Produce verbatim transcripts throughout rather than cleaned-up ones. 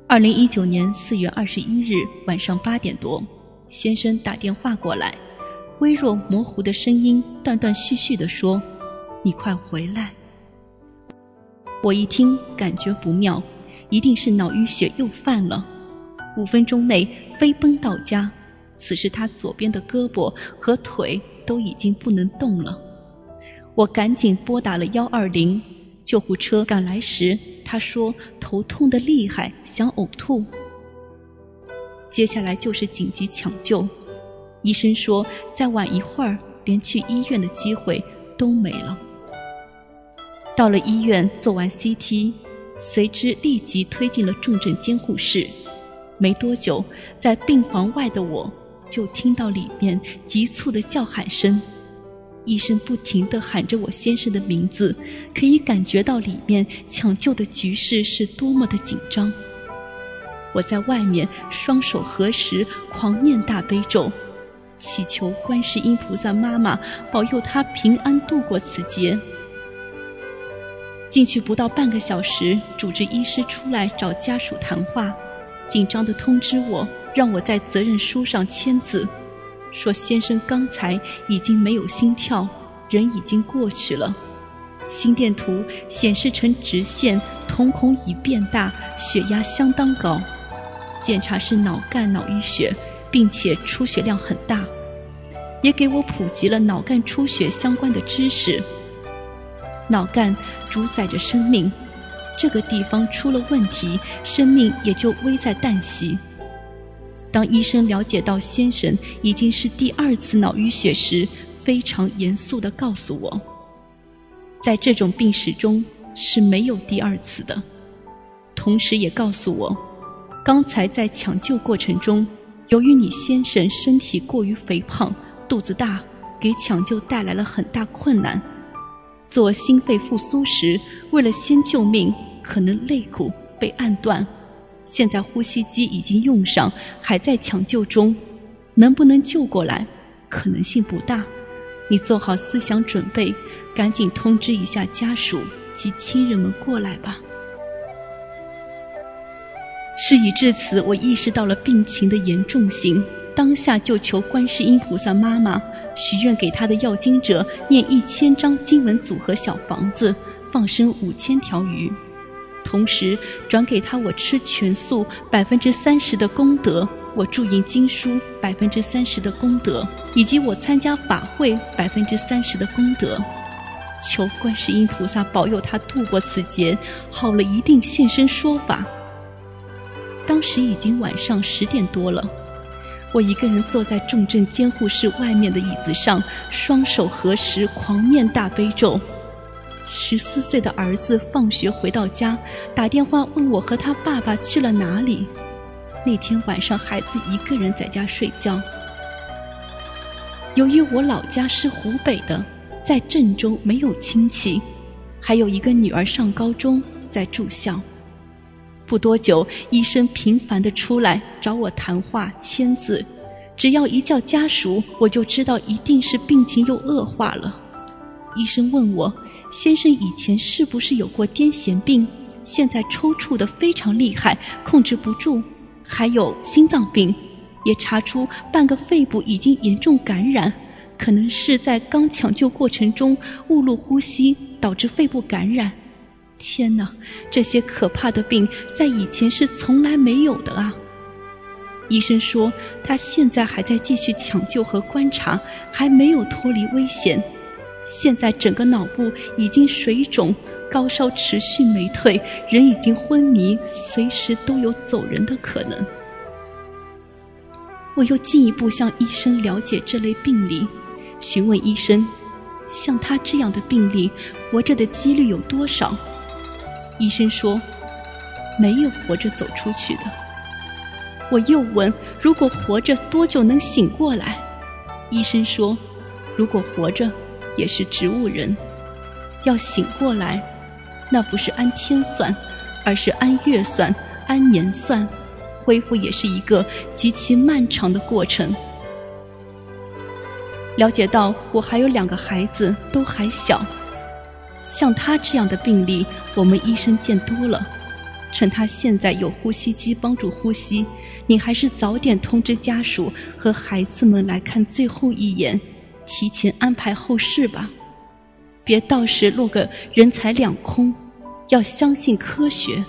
二零一九年四月二十一日晚上八点多，先生打电话过来，微弱模糊的声音断断续续地说：“你快回来。”我一听感觉不妙，一定是脑淤血又犯了，五分钟内飞奔到家。此时他左边的胳膊和腿都已经不能动了。我赶紧拨打了一二零，救护车赶来时，他说头痛得厉害，想呕吐。接下来就是紧急抢救，医生说再晚一会儿连去医院的机会都没了。到了医院做完 C T， 随之立即推进了重症监护室。没多久，在病房外的我就听到里面急促的叫喊声，医生不停地喊着我先生的名字，可以感觉到里面抢救的局势是多么的紧张。我在外面双手合十，狂念大悲咒，祈求观世音菩萨妈妈保佑他平安度过此劫。进去不到半个小时，主治医师出来找家属谈话，紧张地通知我，让我在责任书上签字，说先生刚才已经没有心跳，人已经过去了，心电图显示成直线，瞳孔已变大，血压相当高，检查是脑干脑淤血，并且出血量很大，也给我普及了脑干出血相关的知识。脑干主宰着生命，这个地方出了问题，生命也就危在旦夕。当医生了解到先生已经是第二次脑淤血时，非常严肃地告诉我，在这种病史中是没有第二次的，同时也告诉我，刚才在抢救过程中，由于你先生身体过于肥胖，肚子大，给抢救带来了很大困难。做心肺复苏时，为了先救命，可能肋骨被按断，现在呼吸机已经用上，还在抢救中，能不能救过来可能性不大，你做好思想准备，赶紧通知一下家属及亲人们过来吧。事已至此，我意识到了病情的严重性，当下就求观世音菩萨妈妈许愿给他的要经者念一千张经文组合小房子，放生五千条鱼，同时转给他我吃全素百分之三十的功德，我注印经书百分之三十的功德，以及我参加法会百分之三十的功德，求观世音菩萨保佑他度过此劫，好了一定现身说法。当时已经晚上十点多了，我一个人坐在重症监护室外面的椅子上，双手合十，狂念大悲咒。十四岁的儿子放学回到家，打电话问我和他爸爸去了哪里。那天晚上孩子一个人在家睡觉。由于我老家是湖北的，在郑州没有亲戚，还有一个女儿上高中在住校。不多久，医生频繁地出来找我谈话签字，只要一叫家属，我就知道一定是病情又恶化了。医生问我，先生以前是不是有过癫痫病，现在抽搐得非常厉害，控制不住，还有心脏病，也查出半个肺部已经严重感染，可能是在刚抢救过程中误入呼吸，导致肺部感染。天哪，这些可怕的病在以前是从来没有的啊！医生说他现在还在继续抢救和观察，还没有脱离危险。现在整个脑部已经水肿，高烧持续没退，人已经昏迷，随时都有走人的可能。我又进一步向医生了解这类病例，询问医生，像他这样的病例，活着的几率有多少？医生说，没有活着走出去的。我又问，如果活着多久能醒过来？医生说，如果活着也是植物人，要醒过来，那不是按天算，而是按月算，按年算，恢复也是一个极其漫长的过程。了解到我还有两个孩子都还小，像他这样的病例我们医生见多了， 趁他现在有呼吸机帮助呼吸，你还是早点通知家属和孩子们来看最后一眼，提前安排后事吧。别到时落个人财两空，要相信科学。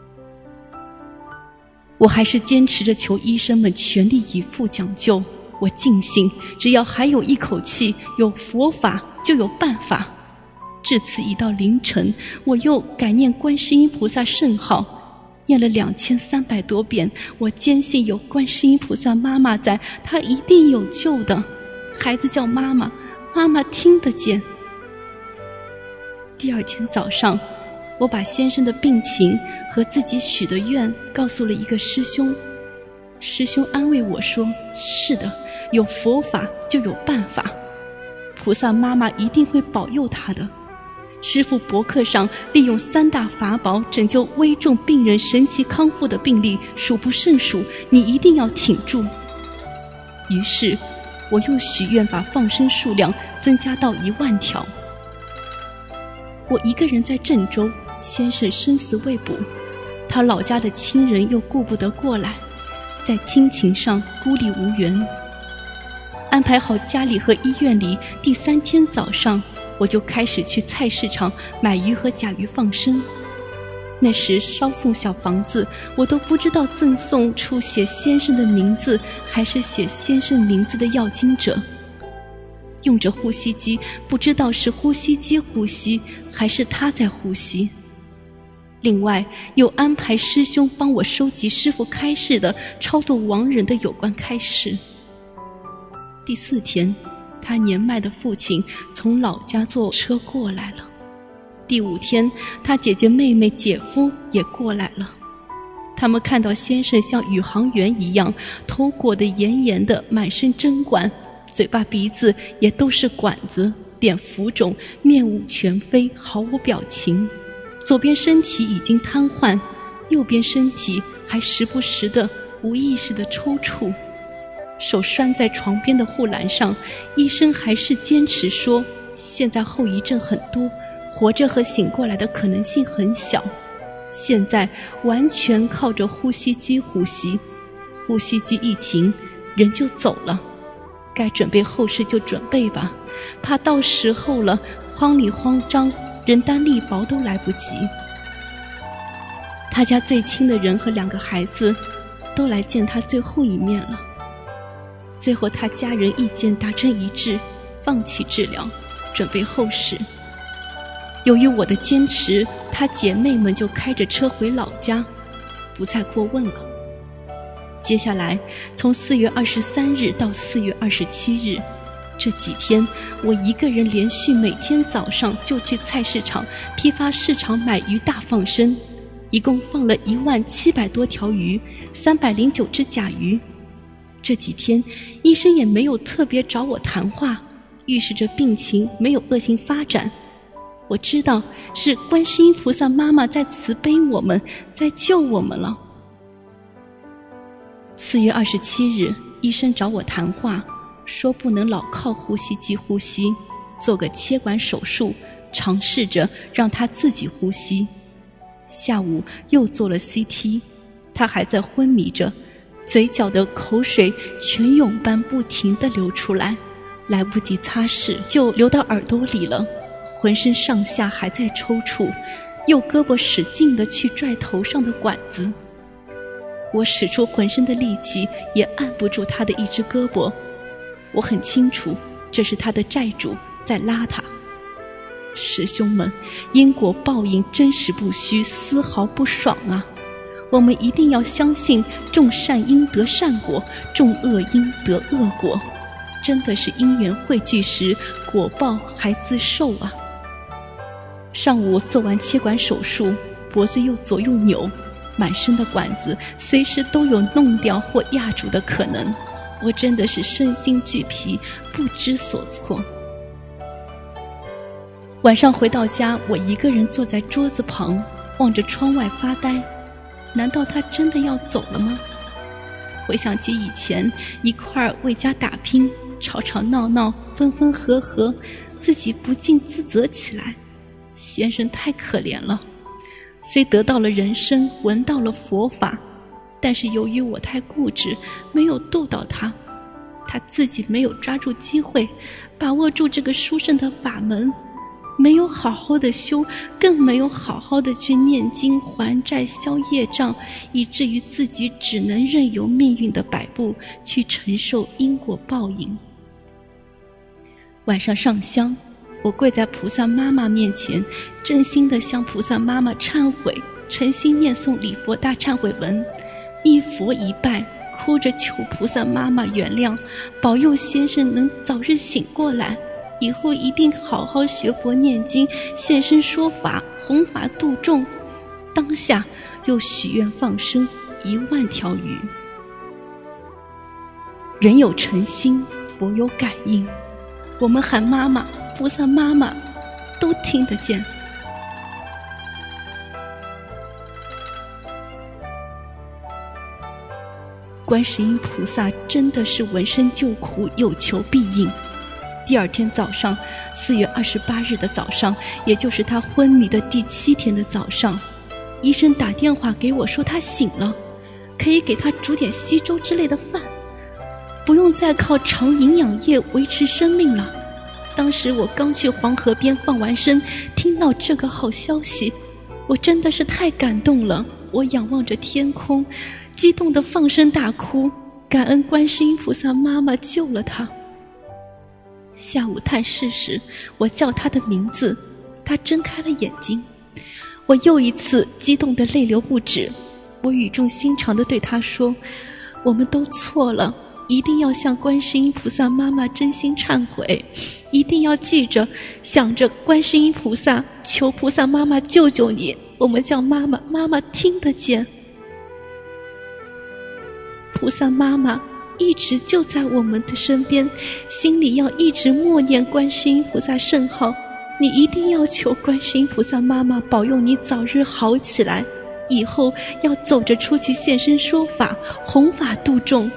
我还是坚持着求医生们全力以赴抢救，我尽信只要还有一口气，有佛法就有办法。至此已到凌晨，我又改念观世音菩萨圣号，念了两千三百多遍。我坚信有观世音菩萨妈妈在，她一定有救的。孩子叫妈妈，妈妈听得见。第二天早上，我把先生的病情和自己许的愿告诉了一个师兄。师兄安慰我说，是的，有佛法就有办法，菩萨妈妈一定会保佑他的。师父博客上利用三大法宝拯救危重病人神奇康复的病例数不胜数，你一定要挺住。于是我又许愿把放生数量增加到一万条。我一个人在郑州，先生生死未卜，他老家的亲人又顾不得过来，在亲情上孤立无援。安排好家里和医院里，第三天早上我就开始去菜市场买鱼和甲鱼放生。那时烧送小房子，我都不知道赠送处写先生的名字还是写先生名字的要经者。用着呼吸机，不知道是呼吸机呼吸还是他在呼吸。另外又安排师兄帮我收集师父开示的超度亡人的有关开示。第四天，他年迈的父亲从老家坐车过来了。第五天，他姐姐妹妹姐夫也过来了。他们看到先生像宇航员一样，头裹得严严的，满身针管，嘴巴鼻子也都是管子，脸浮肿，面无全非，毫无表情。左边身体已经瘫痪，右边身体还时不时的无意识的抽搐，手拴在床边的护栏上。医生还是坚持说，现在后遗症很多，活着和醒过来的可能性很小，现在完全靠着呼吸机呼吸，呼吸机一停，人就走了。该准备后事就准备吧，怕到时候了，慌里慌张，人单力薄都来不及。他家最亲的人和两个孩子都来见他最后一面了。最后他家人意见达成一致，放弃治疗，准备后事。由于我的坚持，他姐妹们就开着车回老家，不再过问了。接下来从四月二十三日到四月二十七日，这几天我一个人连续每天早上就去菜市场批发市场买鱼大放生，一共放了一万七百多条鱼，三百零九只甲鱼。这几天医生也没有特别找我谈话，预示着病情没有恶性发展。我知道是观世音菩萨妈妈在慈悲我们，在救我们了。四月二十七日，医生找我谈话，说不能老靠呼吸机呼吸，做个切管手术，尝试着让他自己呼吸。下午又做了 C T， 他还在昏迷着，嘴角的口水泉涌般不停地流出来，来不及擦拭就流到耳朵里了，浑身上下还在抽搐，右胳膊使劲地去拽头上的管子。我使出浑身的力气也按不住他的一只胳膊，我很清楚这是他的债主在拉他。师兄们，因果报应真实不虚，丝毫不爽啊！我们一定要相信种善因得善果，种恶因得恶果，真的是因缘汇聚时，果报还自受啊！上午做完切管手术，脖子又左右扭，满身的管子随时都有弄掉或压住的可能，我真的是身心俱疲，不知所措。晚上回到家，我一个人坐在桌子旁，望着窗外发呆。难道他真的要走了吗？回想起以前一块儿为家打拼，吵吵闹闹，分分合合，自己不禁自责起来。先生太可怜了， 虽得到了人生，闻到了佛法，但是由于我太固执，没有度到他，他自己没有抓住机会，把握住这个殊胜的法门，没有好好的修，更没有好好的去念经还债消业障，以至于自己只能任由命运的摆布，去承受因果报应。晚上上香，我跪在菩萨妈妈面前，真心地向菩萨妈妈忏悔，诚心念诵礼佛大忏悔文，一佛一拜，哭着求菩萨妈妈原谅，保佑先生能早日醒过来，以后一定好好学佛念经，现身说法，弘法度众。当下又许愿放生一万条鱼。人有诚心，佛有感应，我们喊妈妈，菩萨妈妈都听得见。观世音菩萨真的是闻声救苦，有求必应。第二天早上，四月二十八日的早上，也就是他昏迷的第七天的早上，医生打电话给我说他醒了，可以给他煮点稀粥之类的饭，不用再靠长营养液维持生命了。当时我刚去黄河边放完生，听到这个好消息，我真的是太感动了。我仰望着天空，激动地放声大哭，感恩观世音菩萨妈妈救了他。下午探视时，我叫他的名字，他睁开了眼睛，我又一次激动得泪流不止。我语重心长地对他说，我们都错了，一定要向观世音菩萨妈妈真心忏悔，一定要记着想着观世音菩萨，求菩萨妈妈救救你，我们叫妈妈，妈妈听得见。菩萨妈妈一直就在我们的身边，心里要一直默念观世音菩萨圣号，你一定要求观世音菩萨妈妈保佑你早日好起来，以后要走着出去现身说法，弘法度众。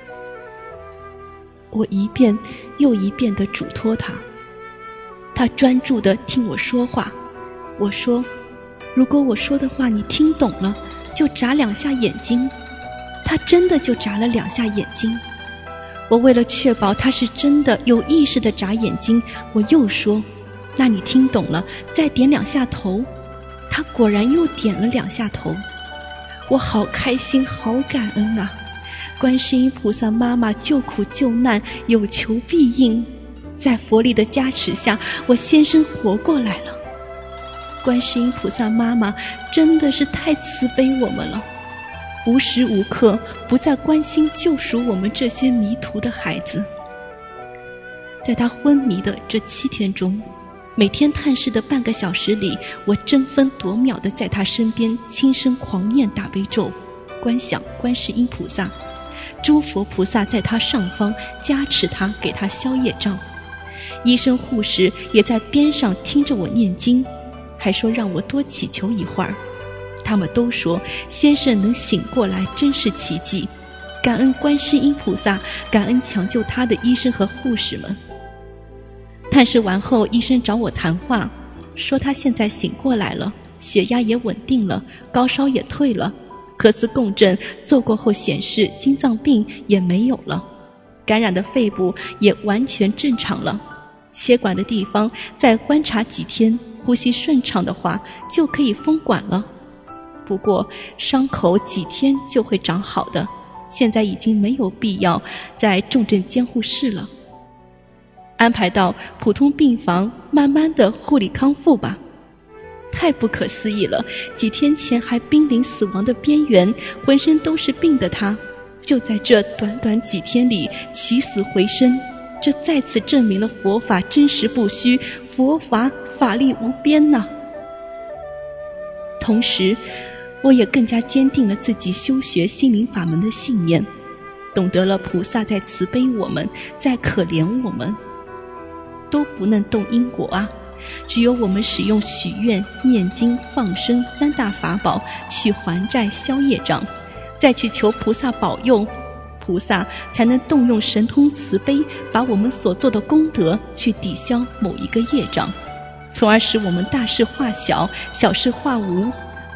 我一遍又一遍地嘱托他，他专注地听我说话。我说，如果我说的话你听懂了，就眨两下眼睛。他真的就眨了两下眼睛。我为了确保他是真的有意识地眨眼睛，我又说，那你听懂了，再点两下头。他果然又点了两下头。我好开心，好感恩啊！观世音菩萨妈妈救苦救难，有求必应，在佛力的加持下，我先生活过来了。观世音菩萨妈妈真的是太慈悲我们了，无时无刻不在关心救赎我们这些迷途的孩子。在他昏迷的这七天中，每天探视的半个小时里，我争分夺秒地在他身边轻声狂念大悲咒，观想观世音菩萨，诸佛菩萨在他上方加持他，给他消业障。医生护士也在边上听着我念经，还说让我多祈求一会儿。他们都说先生能醒过来真是奇迹，感恩观世音菩萨，感恩抢救他的医生和护士们。探视完后，医生找我谈话，说他现在醒过来了，血压也稳定了，高烧也退了，核磁共振做过后显示心脏病也没有了，感染的肺部也完全正常了，血管的地方再观察几天，呼吸顺畅的话就可以封管了。不过伤口几天就会长好的，现在已经没有必要在重症监护室了，安排到普通病房慢慢的护理康复吧。太不可思议了，几天前还濒临死亡的边缘，浑身都是病的他，就在这短短几天里起死回生，这再次证明了佛法真实不虚，佛法法力无边呐。同时我也更加坚定了自己修学心灵法门的信念，懂得了菩萨在慈悲我们，在可怜我们，都不能动因果啊，只有我们使用许愿、念经、放生三大法宝去还债消业障，再去求菩萨保佑，菩萨才能动用神通慈悲，把我们所做的功德去抵消某一个业障，从而使我们大事化小，小事化无，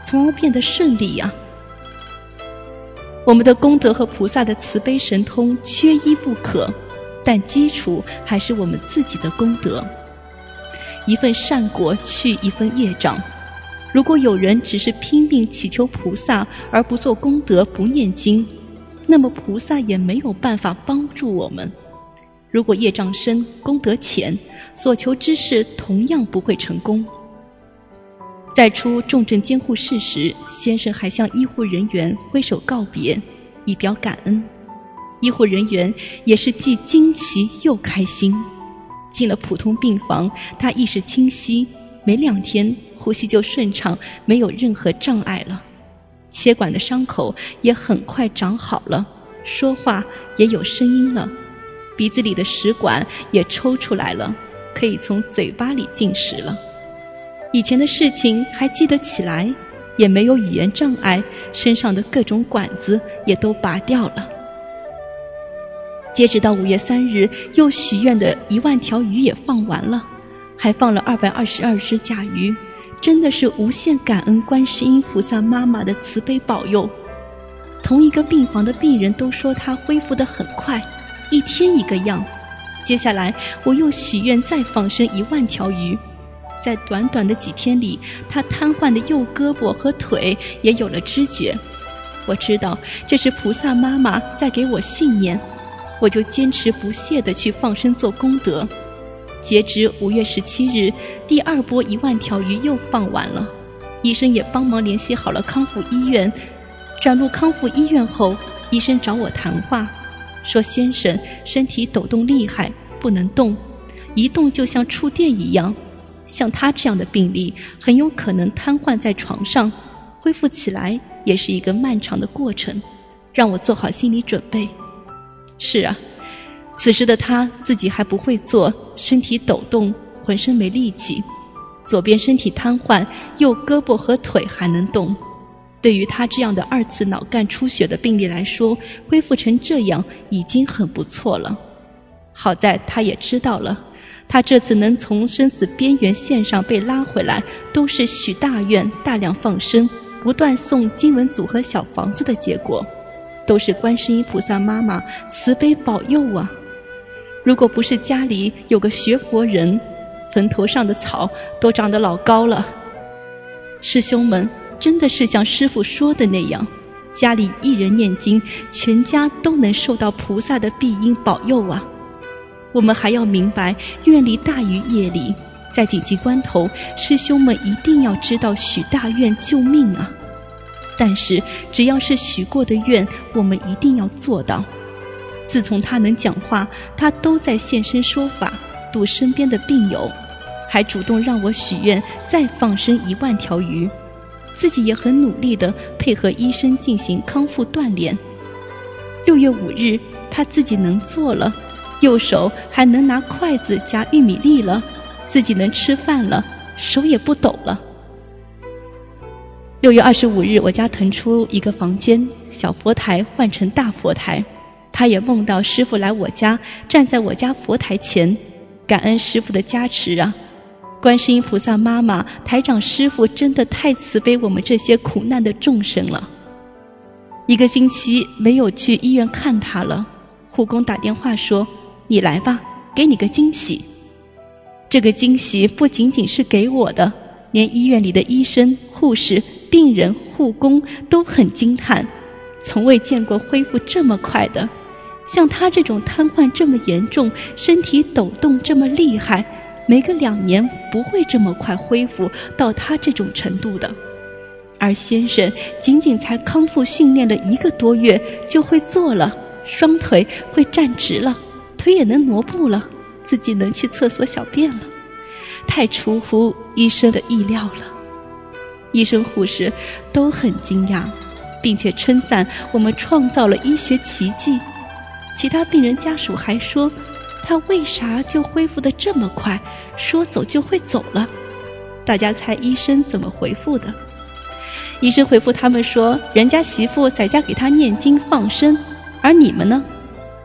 从而变得顺利呀。我们的功德和菩萨的慈悲神通缺一不可，但基础还是我们自己的功德。一份善果去一份业障，如果有人只是拼命祈求菩萨而不做功德不念经，那么菩萨也没有办法帮助我们。如果业障深功德浅，所求之事同样不会成功。在出重症监护室时，先生还向医护人员挥手告别，以表感恩。医护人员也是既惊奇又开心。进了普通病房，他意识清晰，没两天呼吸就顺畅，没有任何障碍了。切管的伤口也很快长好了，说话也有声音了，鼻子里的食管也抽出来了，可以从嘴巴里进食了。以前的事情还记得起来，也没有语言障碍，身上的各种管子也都拔掉了。截止到五月三日，又许愿的一万条鱼也放完了，还放了二百二十二只甲鱼，真的是无限感恩观世音菩萨妈妈的慈悲保佑。同一个病房的病人都说他恢复得很快，一天一个样。接下来我又许愿再放生一万条鱼，在短短的几天里，他瘫痪的右胳膊和腿也有了知觉。我知道这是菩萨妈妈在给我信念，我就坚持不懈地去放生做功德。截至五月十七日，第二波一万条鱼又放完了，医生也帮忙联系好了康复医院。转入康复医院后，医生找我谈话，说先生身体抖动厉害，不能动，一动就像触电一样，像他这样的病例很有可能瘫痪在床上，恢复起来也是一个漫长的过程，让我做好心理准备。是啊，此时的他自己还不会坐，身体抖动，浑身没力气，左边身体瘫痪，右胳膊和腿还能动。对于他这样的二次脑干出血的病例来说，恢复成这样已经很不错了。好在他也知道了，他这次能从生死边缘线上被拉回来，都是许大愿大量放生，不断诵经文组合小房子的结果，都是观世音菩萨妈妈慈悲保佑啊！如果不是家里有个学佛人，坟头上的草都长得老高了。师兄们，真的是像师父说的那样，家里一人念经，全家都能受到菩萨的庇荫保佑啊！我们还要明白，愿力大于业力，在紧急关头，师兄们一定要知道许大愿救命啊！但是只要是许过的愿，我们一定要做到。自从他能讲话，他都在现身说法，度身边的病友，还主动让我许愿再放生一万条鱼，自己也很努力地配合医生进行康复锻炼。六月五日，他自己能坐了，右手还能拿筷子夹玉米粒了，自己能吃饭了，手也不抖了。六月二十五日，我家腾出一个房间，小佛台换成大佛台。他也梦到师父来我家，站在我家佛台前，感恩师父的加持啊！观世音菩萨妈妈、台长师父真的太慈悲我们这些苦难的众生了。一个星期没有去医院看他了，护工打电话说：“你来吧，给你个惊喜。”这个惊喜不仅仅是给我的，连医院里的医生、护士、病人、护工都很惊叹，从未见过恢复这么快的。像他这种瘫痪这么严重，身体抖动这么厉害，没个两年不会这么快恢复到他这种程度的。而先生仅仅才康复训练了一个多月，就会坐了，双腿会站直了，腿也能挪步了，自己能去厕所小便了，太出乎医生的意料了。医生护士都很惊讶，并且称赞我们创造了医学奇迹。其他病人家属还说，他为啥就恢复得这么快，说走就会走了。大家猜医生怎么回复的？医生回复他们说，人家媳妇在家给他念经放生，而你们呢？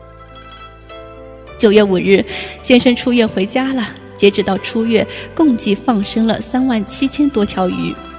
九月五日，先生出院回家了，截止到出院，共计放生了三万七千多条鱼，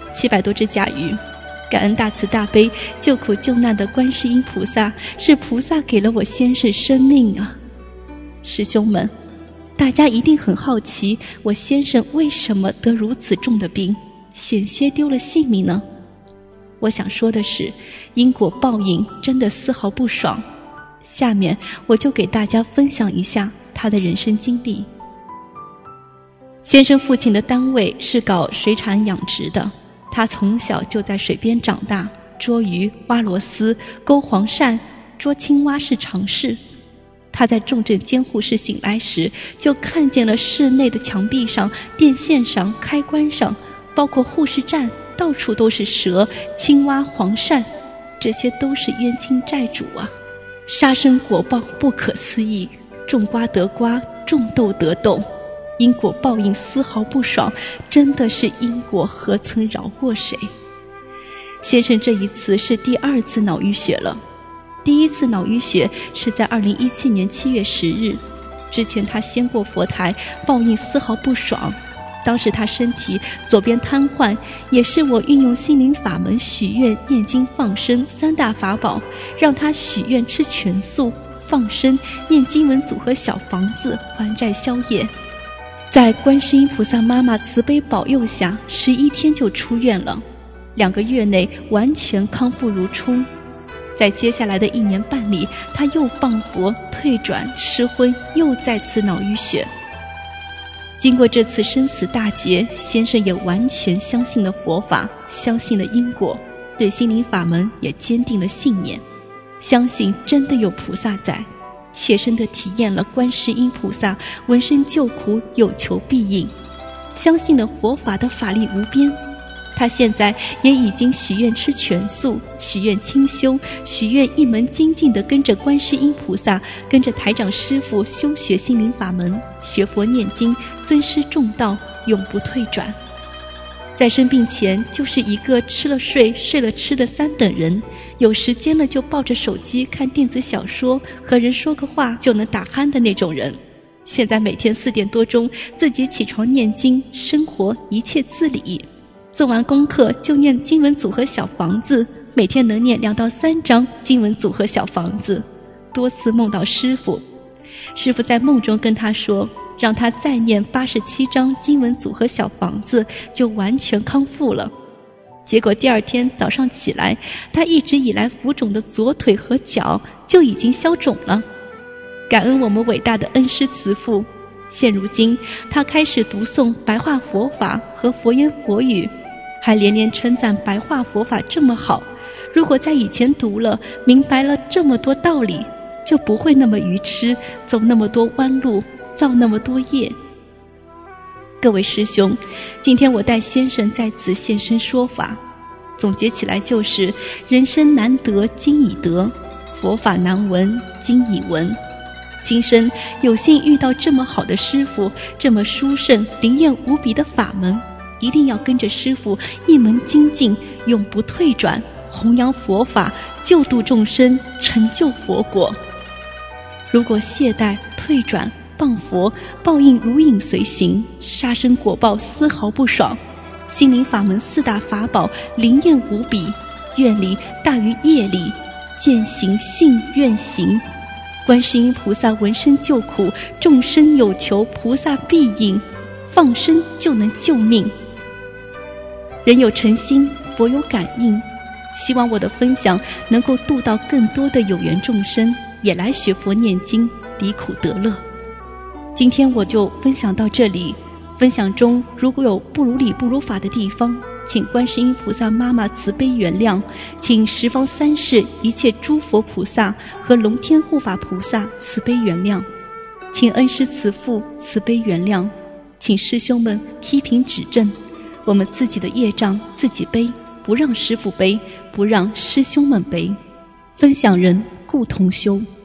七百多只甲鱼。感恩大慈大悲救苦救难的观世音菩萨，是菩萨给了我先生生命啊！师兄们，大家一定很好奇，我先生为什么得如此重的病，险些丢了性命呢？我想说的是，因果报应真的丝毫不爽。下面我就给大家分享一下他的人生经历。先生父亲的单位是搞水产养殖的，他从小就在水边长大，捉鱼、挖螺丝、勾黄鳝、捉青蛙是常事。他在重症监护室醒来时，就看见了室内的墙壁上、电线上、开关上，包括护士站，到处都是蛇、青蛙、黄鳝，这些都是冤亲债主啊！杀生果报不可思议，种瓜得瓜，种豆得豆，因果报应丝毫不爽，真的是因果何曾饶过谁？先生这一次是第二次脑淤血了。第一次脑淤血是在二零一七年七月十日，之前他先过佛台，报应丝毫不爽。当时他身体左边瘫痪，也是我运用心灵法门许愿、念经、放生三大法宝，让他许愿吃全素、放生、念经文组合小房子，还债消业。在观世音菩萨妈妈慈悲保佑下，十一天就出院了，两个月内完全康复如初。在接下来的一年半里，他又谤佛、退转、失婚，又再次脑淤血。经过这次生死大劫，先生也完全相信了佛法，相信了因果，对心灵法门也坚定了信念，相信真的有菩萨在，切身地体验了观世音菩萨闻声救苦，有求必应，相信了佛法的法力无边。他现在也已经许愿吃全素，许愿清修，许愿一门精进地跟着观世音菩萨，跟着台长师父修学心灵法门，学佛念经，尊师重道，永不退转。在生病前就是一个吃了睡，睡了吃的三等人，有时间了就抱着手机看电子小说，和人说个话就能打鼾的那种人。现在每天四点多钟自己起床念经，生活一切自理，做完功课就念经文组合小房子，每天能念两到三张经文组合小房子。多次梦到师父，师父在梦中跟他说，让他再念八十七张经文组合小房子，就完全康复了。结果第二天早上起来，他一直以来浮肿的左腿和脚就已经消肿了。感恩我们伟大的恩师慈父，现如今他开始读诵白话佛法和佛言佛语，还连连称赞白话佛法这么好，如果在以前读了明白了这么多道理，就不会那么愚痴，走那么多弯路，造那么多业。各位师兄，今天我带先生在此现身说法，总结起来就是：人生难得今已得，佛法难闻今已闻。今生有幸遇到这么好的师父，这么殊胜灵验无比的法门，一定要跟着师父一门精进，永不退转，弘扬佛法，救度众生，成就佛果。如果懈怠、退转、谤佛，报应如影随形，杀生果报丝毫不爽。心灵法门四大法宝灵验无比，愿力大于业力，见行信愿行。观世音菩萨闻声救苦，众生有求，菩萨必应，放生就能救命。人有诚心，佛有感应，希望我的分享能够度到更多的有缘众生，也来学佛念经，离苦得乐。今天我就分享到这里，分享中如果有不如理不如法的地方，请观世音菩萨妈妈慈悲原谅，请十方三世一切诸佛菩萨和龙天护法菩萨慈悲原谅，请恩师慈父慈悲原谅，请师兄们批评指正，我们自己的业障自己背，不让师父背，不让师兄们背。分享人顾同修。